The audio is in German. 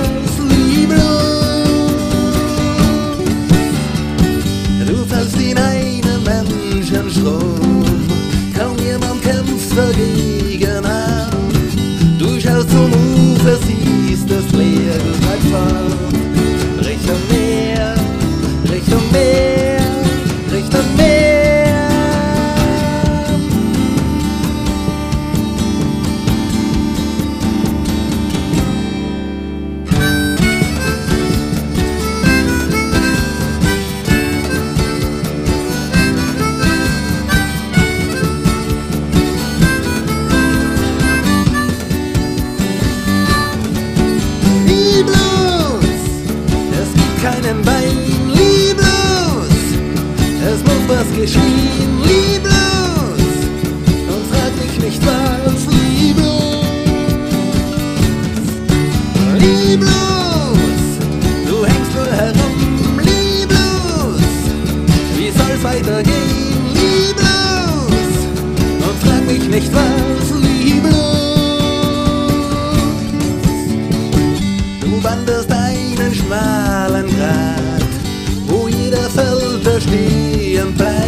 was lieblos. Du fällst in einen Menschenstrom, kaum jemand kämpft dagegen an. Du schaust zum Ufer, siehst das Leer, du treibst fort Richtung Meer, Richtung Meer, Richtung Meer. Keinen Bein, lieblos, es muss was geschehen, lieblos, und frag mich nicht was, lieblos, lieblos, du hängst nur herum, lieblos, wie soll's weitergehen, lieblos, und frag mich nicht was, lieblos, du wanderst einen schmalen Grat, wo jeder Felder stehen bleibt.